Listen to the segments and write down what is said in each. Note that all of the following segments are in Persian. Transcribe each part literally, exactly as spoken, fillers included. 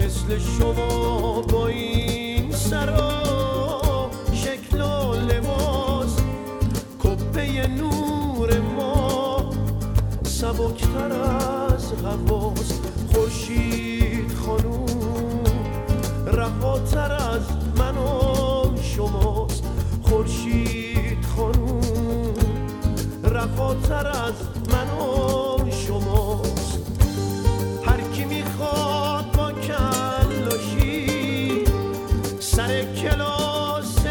مثل شما با این سرا شکل و لباس، کپه نور ما سبکتر از هواست. خورشید خانوم رهاتر از من و شماست. خورشید خانوم رهاتر از من و شماست. هر کی میخواد با کلاشی سر کلاس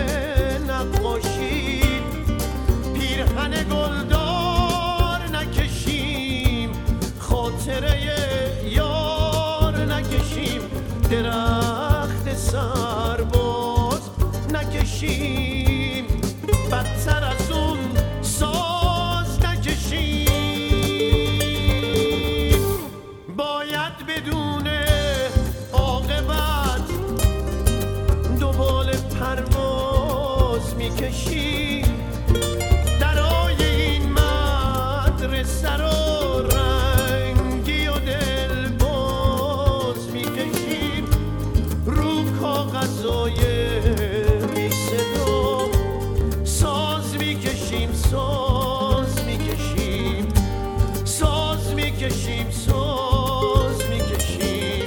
نقاشی پیرهن گلدار نکشیم، خاطره یار نکشیم، درخت سرباز نکشیم، بدتر از اون ساز نکشیم. باید بدون عاقبت دنبال پرواز میکشیم، درای این مدرسه رو رنگی و دلباز میکشیم، رو کاغذای بی صدا ساز میکشیم، ساز میکشیم، ساز میکشیم، ساز میکشیم.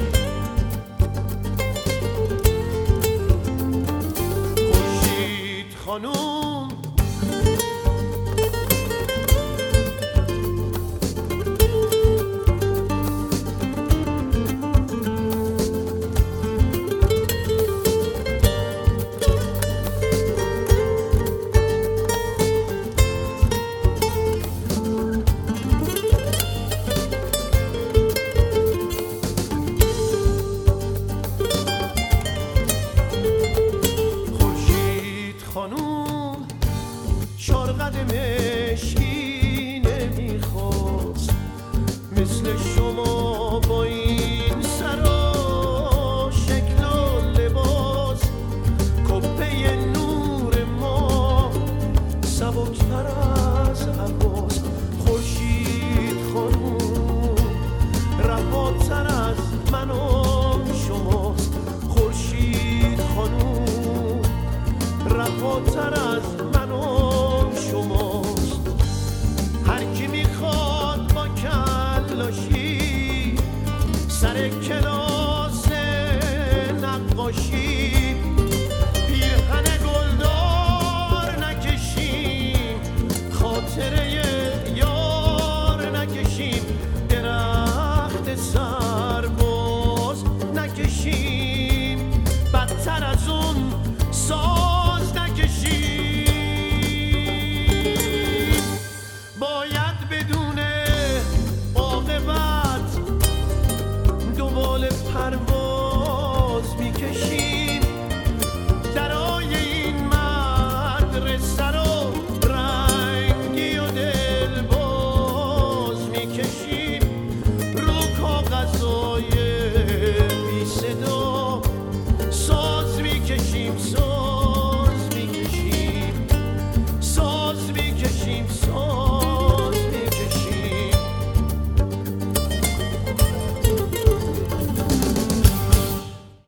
خورشید خانوم خانوم چار قدمش اینه میخواست، مثل شما با این سرا شکل و لباس، کپه نور ما سبکتر از هواست. خورشید خانوم رهاتر از من و شماست. خورشید خانوم رهاتر از من و شماست. هر کی میخواد با کلاشی سر کلاس نقاشی پیرهن گلدار نکشیم، خاطره یار نکشیم، درخت سرباز نکشیم،